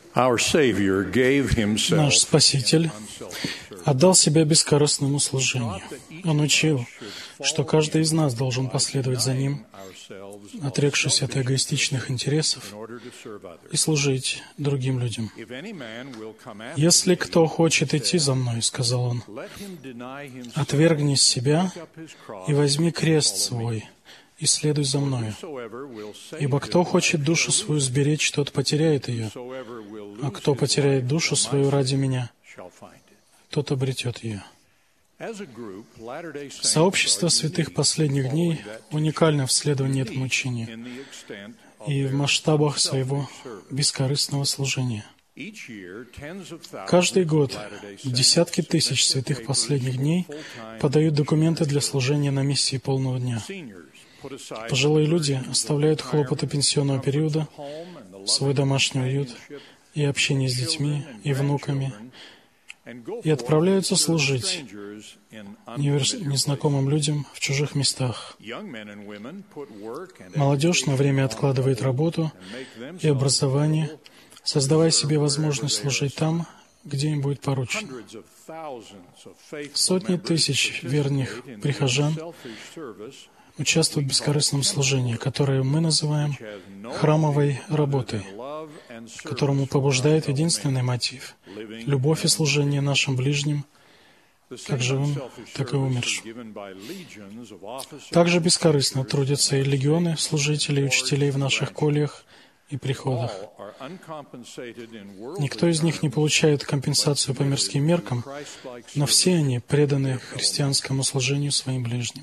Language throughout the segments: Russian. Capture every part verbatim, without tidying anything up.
Наш Спаситель отдал себя бескорыстному служению. Он учил, что каждый из нас должен последовать за Ним, отрекшись от эгоистичных интересов, и служить другим людям. «Если кто хочет идти за Мной, — сказал Он, — отвергни себя и возьми крест свой, и следуй за Мною. Ибо кто хочет душу свою сберечь, тот потеряет ее, а кто потеряет душу свою ради Меня, тот обретет ее». Сообщество святых последних дней уникально в следовании этому учению и в масштабах своего бескорыстного служения. Каждый год десятки тысяч святых последних дней подают документы для служения на миссии полного дня. Пожилые люди оставляют хлопоты пенсионного периода, свой домашний уют и общение с детьми и внуками, и отправляются служить незнакомым людям в чужих местах. Молодежь на время откладывает работу и образование, создавая себе возможность служить там, где им будет поручено. Сотни тысяч верных прихожан участвуют в бескорыстном служении, которое мы называем храмовой работой, которому побуждает единственный мотив — любовь и служение нашим ближним, как живым, так и умершим. Также бескорыстно трудятся и легионы служителей и учителей в наших коллеях и приходах. Никто из них не получает компенсацию по мирским меркам, но все они преданы христианскому служению своим ближним.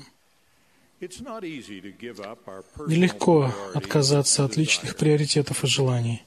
Нелегко отказаться от личных приоритетов и желаний.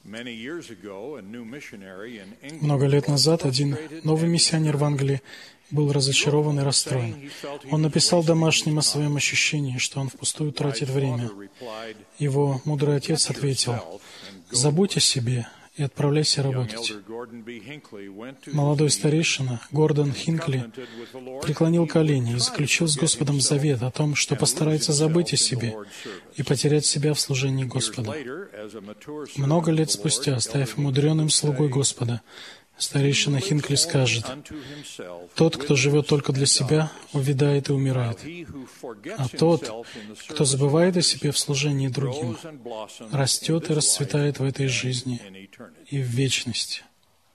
Много лет назад один новый миссионер в Англии был разочарован и расстроен. Он написал домашним о своем ощущении, что он впустую тратит время. Его мудрый отец ответил: «Забудь о себе и отправляйся работать». Молодой старейшина Гордон Хинкли преклонил колени и заключил с Господом завет о том, что постарается забыть о себе и потерять себя в служении Господа. Много лет спустя, став мудреным слугой Господа, старейшина Хинкли скажет: «Тот, кто живет только для себя, увядает и умирает, а тот, кто забывает о себе в служении другим, растет и расцветает в этой жизни и в вечности».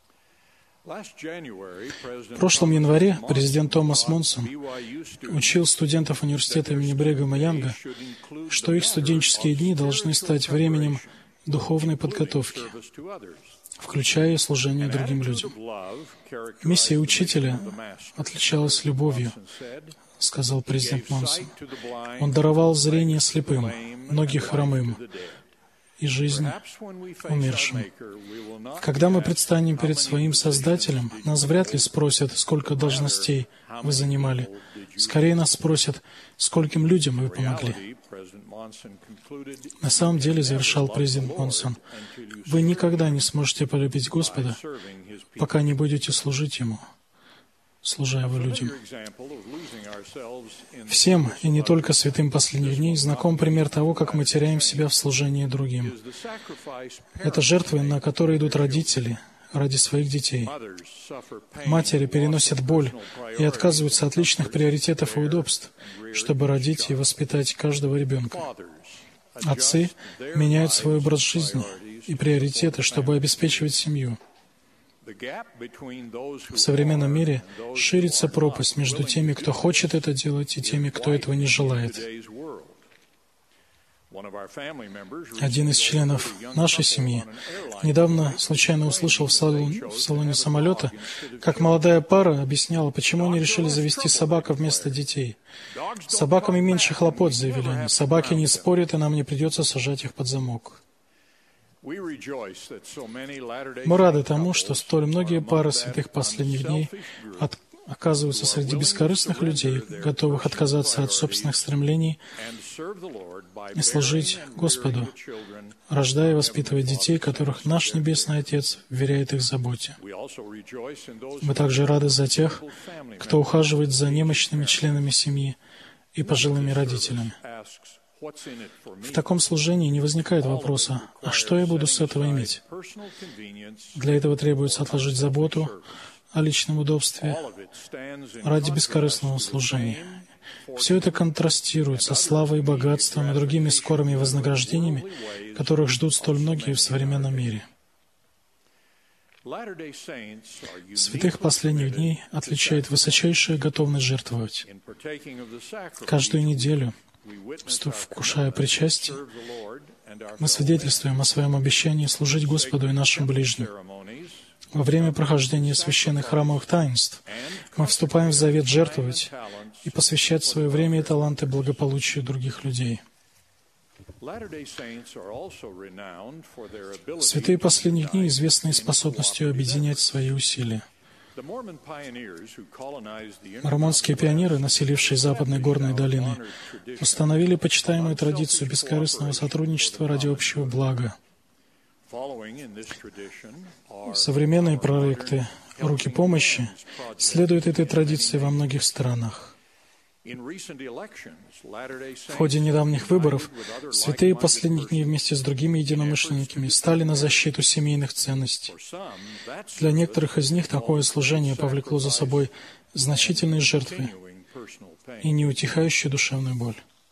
В прошлом январе президент Томас Монсон учил студентов университета имени Бригама Янга, что их студенческие дни должны стать временем духовной подготовки, включая и служение другим людям. Миссия учителя отличалась любовью, сказал президент Монсон. Он даровал зрение слепым, ноги хромым и жизнь умершим. Когда мы предстанем перед своим Создателем, нас вряд ли спросят, сколько должностей вы занимали. Скорее нас спросят, скольким людям вы помогли. На самом деле, завершал президент Монсон, вы никогда не сможете полюбить Господа, пока не будете служить Ему, служа Его людям. Всем, и не только святым последних дней, знаком пример того, как мы теряем себя в служении другим. Это жертвы, на которые идут родители ради своих детей. Матери переносят боль и отказываются от личных приоритетов и удобств, чтобы родить и воспитать каждого ребенка. Отцы меняют свой образ жизни и приоритеты, чтобы обеспечивать семью. В современном мире ширится пропасть между теми, кто хочет это делать, и теми, кто этого не желает. Один из членов нашей семьи недавно случайно услышал в салоне, в салоне самолета, как молодая пара объясняла, почему они решили завести собаку вместо детей. «С собаками меньше хлопот», — заявили они. «Собаки не спорят, и нам не придется сажать их под замок». Мы рады тому, что столь многие пары святых последних дней от, оказываются среди бескорыстных людей, готовых отказаться от собственных стремлений и служить Господу, рождая и воспитывая детей, которых наш Небесный Отец вверяет их заботе. Мы также рады за тех, кто ухаживает за немощными членами семьи и пожилыми родителями. В таком служении не возникает вопроса, а что я буду с этого иметь? Для этого требуется отложить заботу о личном удобстве ради бескорыстного служения. Все это контрастирует со славой, богатством и другими скорыми вознаграждениями, которых ждут столь многие в современном мире. Святых последних дней отличает высочайшая готовность жертвовать. Каждую неделю, вкушая причастие, мы свидетельствуем о своем обещании служить Господу и нашим ближним. Во время прохождения священных храмовых таинств мы вступаем в завет жертвовать и посвящать свое время и таланты благополучию других людей. Святые последних дней известны способностью объединять свои усилия. Мормонские пионеры, населившие западные горные долины, установили почитаемую традицию бескорыстного сотрудничества ради общего блага. Современные проекты «Руки помощи» следуют этой традиции во многих странах. В ходе недавних выборов святые последних дней вместе с другими единомышленниками стали на защиту семейных ценностей. Для некоторых из них такое служение повлекло за собой значительные жертвы и неутихающую душевную боль.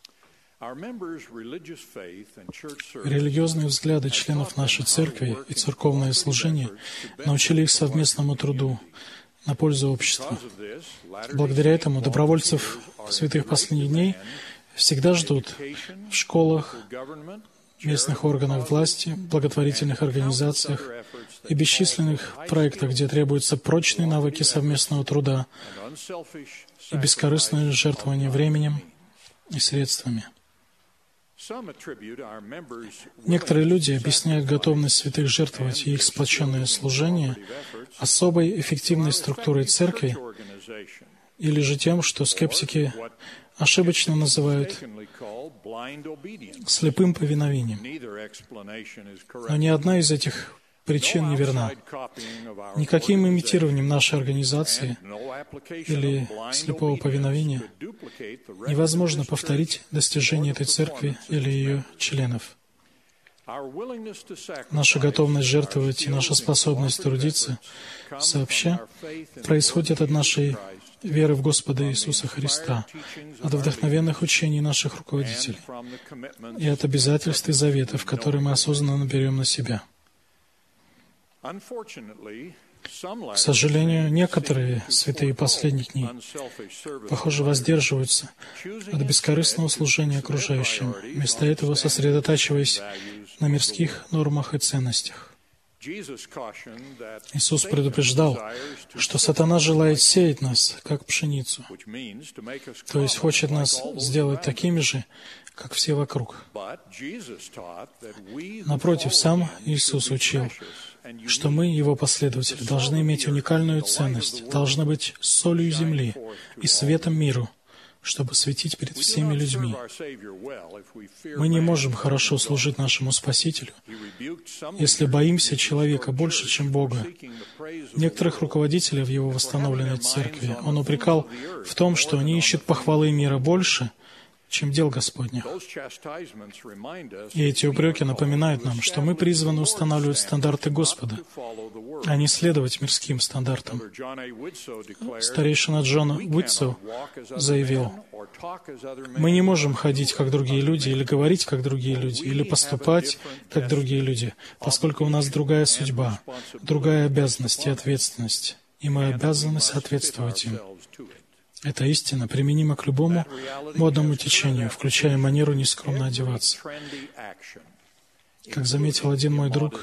Религиозные взгляды членов нашей церкви и церковное служение научили их совместному труду на пользу общества. Благодаря этому добровольцев святых последних дней всегда ждут в школах, местных органах власти, благотворительных организациях и бесчисленных проектах, где требуются прочные навыки совместного труда и бескорыстное жертвование временем и средствами. Некоторые люди объясняют готовность святых жертвовать и их сплоченное служение особой эффективной структурой церкви или же тем, что скептики ошибочно называют слепым повиновением. Но ни одна из этих причин не верна. Никаким имитированием нашей организации или слепого повиновения невозможно повторить достижения этой церкви или ее членов. Наша готовность жертвовать и наша способность трудиться сообща происходят от нашей веры в Господа Иисуса Христа, от вдохновенных учений наших руководителей и от обязательств и заветов, которые мы осознанно берем на себя. К сожалению, некоторые святые последних дней, похоже, воздерживаются от бескорыстного служения окружающим, вместо этого сосредотачиваясь на мирских нормах и ценностях. Иисус предупреждал, что сатана желает сеять нас, как пшеницу, то есть хочет нас сделать такими же, как все вокруг. Напротив, сам Иисус учил, что мы, Его последователи, должны иметь уникальную ценность, должны быть солью земли и светом миру, чтобы светить перед всеми людьми. Мы не можем хорошо служить нашему Спасителю, если боимся человека больше, чем Бога. Некоторых руководителей в Его восстановленной церкви Он упрекал в том, что они ищут похвалы мира больше, чем дел Господних. И эти упреки напоминают нам, что мы призваны устанавливать стандарты Господа, а не следовать мирским стандартам. Старейшина Джон Уитсоу заявил: «Мы не можем ходить, как другие люди, или говорить, как другие люди, или поступать, как другие люди, поскольку у нас другая судьба, другая обязанность и ответственность, и мы обязаны соответствовать им». Эта истина применима к любому модному течению, включая манеру нескромно одеваться. Как заметил один мой друг,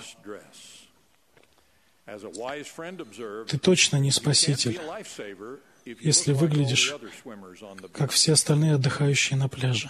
ты точно не спаситель, если выглядишь, как все остальные отдыхающие на пляже.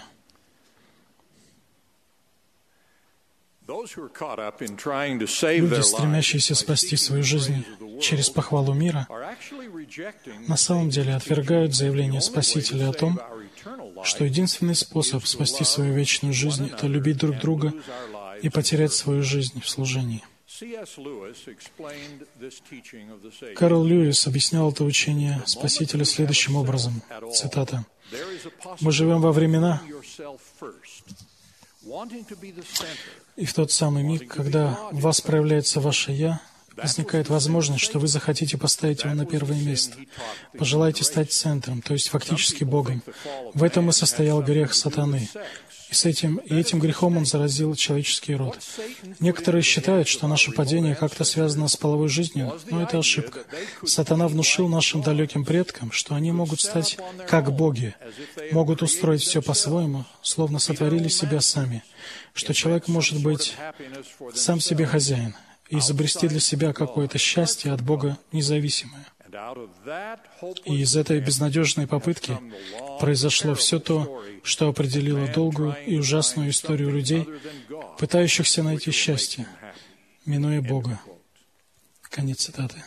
Люди, стремящиеся спасти свою жизнь через похвалу мира, на самом деле отвергают заявление Спасителя о том, что единственный способ спасти свою вечную жизнь — это любить друг друга и потерять свою жизнь в служении. Карл Льюис объяснял это учение Спасителя следующим образом, цитата: «Мы живем во времена, и в тот самый миг, когда в вас проявляется ваше «Я», возникает возможность, что вы захотите поставить его на первое место. Пожелаете стать центром, то есть фактически Богом. В этом и состоял грех сатаны. И, с этим, и этим грехом он заразил человеческий род. Некоторые считают, что наше падение как-то связано с половой жизнью, но это ошибка. Сатана внушил нашим далеким предкам, что они могут стать как боги, могут устроить все по-своему, словно сотворили себя сами, что человек может быть сам себе хозяин и изобрести для себя какое-то счастье от Бога независимое. И из этой безнадежной попытки произошло все то, что определило долгую и ужасную историю людей, пытающихся найти счастье, минуя Бога». Конец цитаты.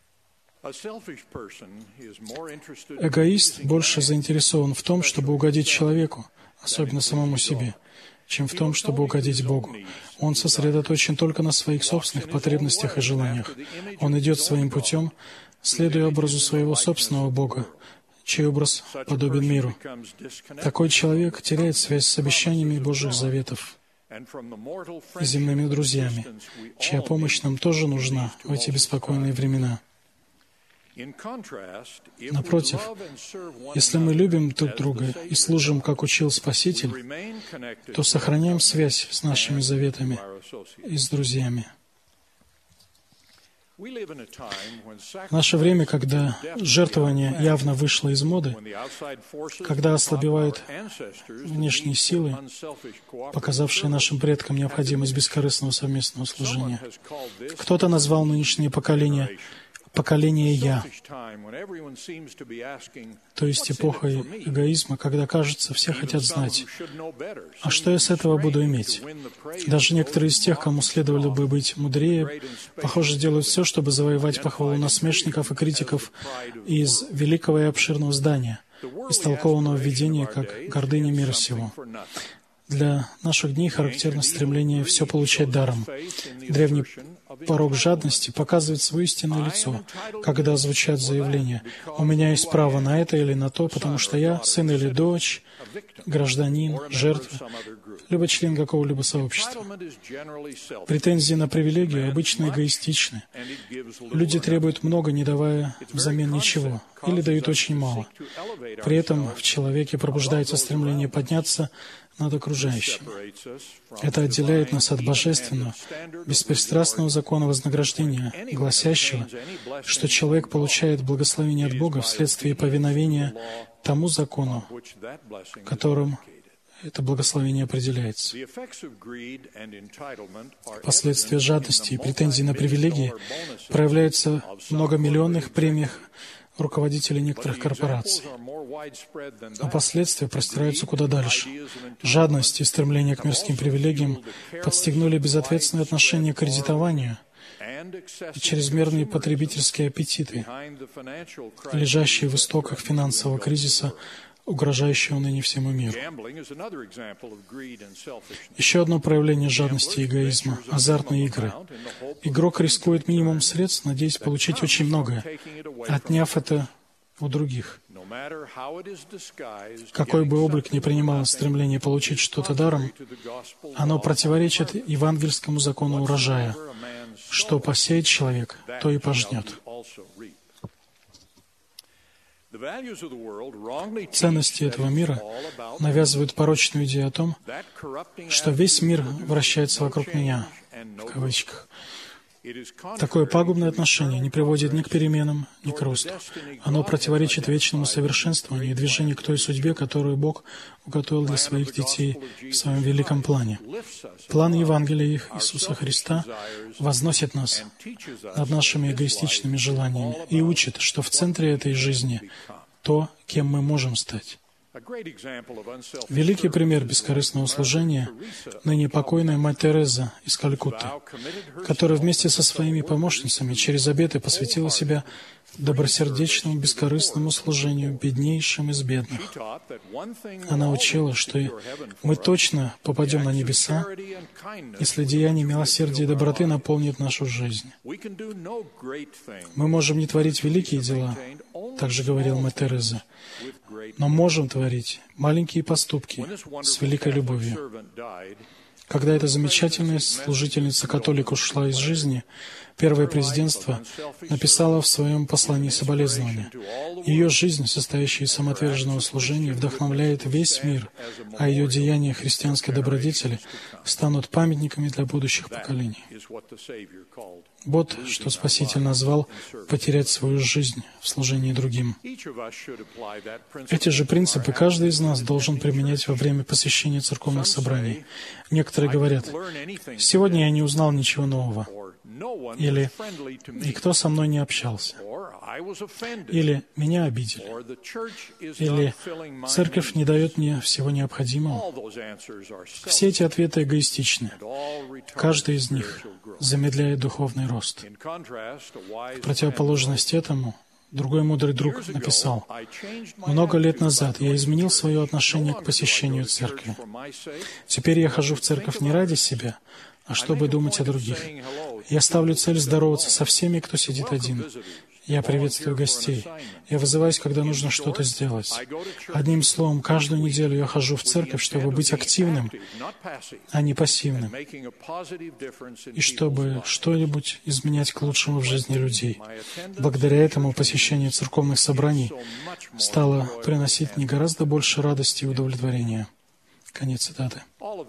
Эгоист больше заинтересован в том, чтобы угодить человеку, особенно самому себе, чем в том, чтобы угодить Богу. Он сосредоточен только на своих собственных потребностях и желаниях. Он идет своим путем, следуя образу своего собственного Бога, чей образ подобен миру. Такой человек теряет связь с обещаниями Божьих заветов и земными друзьями, чья помощь нам тоже нужна в эти беспокойные времена. Напротив, если мы любим друг друга и служим, как учил Спаситель, то сохраняем связь с нашими заветами и с друзьями. В наше время, когда жертвование явно вышло из моды, когда ослабевают внешние силы, показавшие нашим предкам необходимость бескорыстного совместного служения, кто-то назвал нынешнее поколение поколение «Я», то есть эпохой эгоизма, когда, кажется, все хотят знать, а что я с этого буду иметь? Даже некоторые из тех, кому следовало бы быть мудрее, похоже, делают все, чтобы завоевать похвалу насмешников и критиков из великого и обширного здания, истолкованного в видении как гордыня мира сего. Для наших дней характерно стремление все получать даром. Древний порок жадности показывает свое истинное лицо, когда звучат заявления: «У меня есть право на это или на то, потому что я сын или дочь, гражданин, жертва, либо член какого-либо сообщества». Претензии на привилегию обычно эгоистичны. Люди требуют много, не давая взамен ничего, или дают очень мало. При этом в человеке пробуждается стремление подняться над окружающим. Это отделяет нас от божественного, беспристрастного закона вознаграждения, гласящего, что человек получает благословение от Бога вследствие повиновения тому закону, которым это благословение определяется. Последствия жадности и претензий на привилегии проявляются в многомиллионных премиях руководителей некоторых корпораций. Но последствия простираются куда дальше. Жадность и стремление к мирским привилегиям подстегнули безответственное отношение к кредитованию и чрезмерные потребительские аппетиты, лежащие в истоках финансового кризиса, угрожающего ныне всему миру. Еще одно проявление жадности и эгоизма — азартные игры. Игрок рискует минимум средств, надеясь получить очень многое, отняв это у других. Какой бы облик ни принимало стремление получить что-то даром, оно противоречит евангельскому закону урожая. Что посеет человек, то и пожнет. Ценности этого мира навязывают порочную идею о том, что весь мир вращается вокруг меня, в кавычках. Такое пагубное отношение не приводит ни к переменам, ни к росту. Оно противоречит вечному совершенствованию и движению к той судьбе, которую Бог уготовил для своих детей в своем великом плане. План Евангелия Иисуса Христа возносит нас над нашими эгоистичными желаниями и учит, что в центре этой жизни то, кем мы можем стать. Великий пример бескорыстного служения — ныне покойная мать Тереза из Калькутты, которая вместе со своими помощницами через обеты посвятила себя добросердечному, бескорыстному служению беднейшим из бедных. Она учила, что мы точно попадем на небеса, если деяния милосердия и доброты наполнят нашу жизнь. Мы можем не творить великие дела, также говорила мать Тереза, но можем творить маленькие поступки с великой любовью. Когда эта замечательная служительница-католик ушла из жизни, Первое президентство написало в своем послании соболезнования. Ее жизнь, состоящая из самоотверженного служения, вдохновляет весь мир, а ее деяния христианской добродетели станут памятниками для будущих поколений. Вот что Спаситель назвал «потерять свою жизнь в служении другим». Эти же принципы каждый из нас должен применять во время посещения церковных собраний. Некоторые говорят: «Сегодня я не узнал ничего нового», или «Никто со мной не общался», или «Меня обидели», или «Церковь не дает мне всего необходимого». Все эти ответы эгоистичны. Каждый из них замедляет духовный рост. В противоположность этому, другой мудрый друг написал: «Много лет назад я изменил свое отношение к посещению церкви. Теперь я хожу в церковь не ради себя, а чтобы думать о других. Я ставлю цель здороваться со всеми, кто сидит один. Я приветствую гостей. Я вызываюсь, когда нужно что-то сделать. Одним словом, каждую неделю я хожу в церковь, чтобы быть активным, а не пассивным, и чтобы что-нибудь изменять к лучшему в жизни людей. Благодаря этому посещение церковных собраний стало приносить мне гораздо больше радости и удовлетворения». Конец цитаты.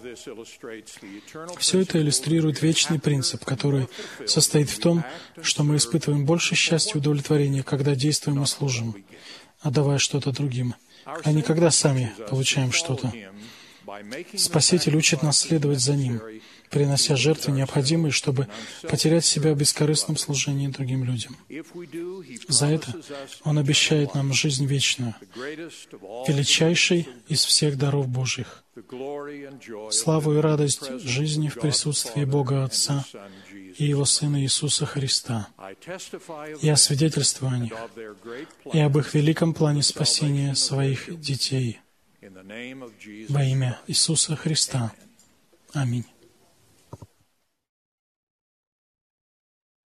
Все это иллюстрирует вечный принцип, который состоит в том, что мы испытываем больше счастья и удовлетворения, когда действуем и служим, отдавая что-то другим, а не когда сами получаем что-то. Спаситель учит нас следовать за Ним, принося жертвы, необходимые, чтобы потерять себя в бескорыстном служении другим людям. За это Он обещает нам жизнь вечную, величайший из всех даров Божьих, славу и радость жизни в присутствии Бога Отца и Его Сына Иисуса Христа. Я свидетельствую о них и об их великом плане спасения своих детей. Во имя Иисуса Христа. Аминь.